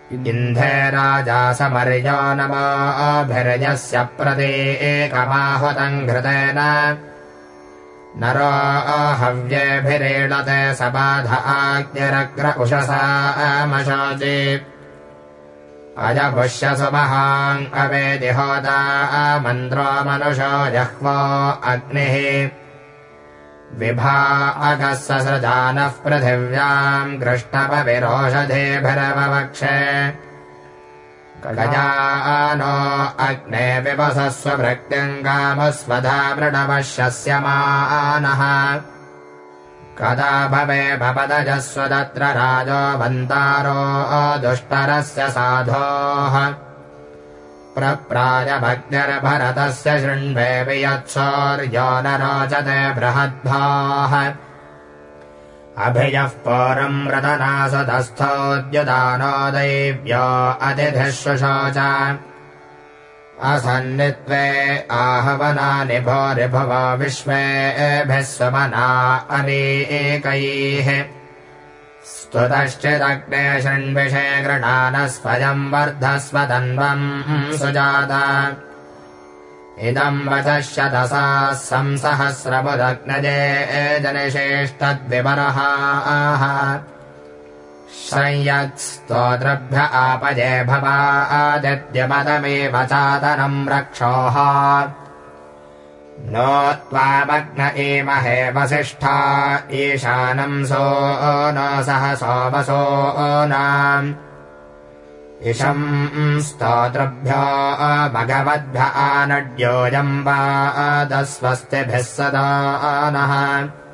इन्धे राजा समर्यो नमोभिर्यस्य प्रतीकमाहुतम् घृतेन नरो हव्येभिरीळते सबाध आज्ञरग्र उषसामशोचि अजपुष्यसु महान् अवेदिहोता मन्द्रो मनुषो जह्वो अग्निः विभागः ससृजानः पृथिव्याम् गृष्टपविरोषधेभिरववक्षे गजानो अग्ने विवसस्व भृक्तिम् कामस्वधा मृडवश्यस्य मानः कदा भवे भवदजस्व तत्र राजो वन्तारो दुष्टरस्य साधोः प्रप्रायभग्निर्भरतस्य शृण्वे वियत्सौर्यो न रोचते बृहद्भाः अभिजः पौरम् रतनासदस्थोद्युदानो दैव्यो अतिथिः शुशोच असन्नित्वे आहवनानि भोरिभुव विश्वेभिः सुमना अनेकैः स्तुतश्चिदग्ने शृण्विषे गृणानः स्वयम् वर्धस्व तन्वम् सुजाता इदम् वचः शतसाः संसहस्रबुदग्नजे जनिषेष्टद्विबर्हाः संयत्स्तोत्रभ्य आपजे भवादित्यपदमेव चातनम् रक्षोः नो त्वामग्न एमहे वसिष्ठा ईशानम् सो न सहसो वसो नाम् इशम् स्तोत्रभ्यो भगवद्भ्य आनड्योऽयम् वादस्वस्तिभिः सदा नः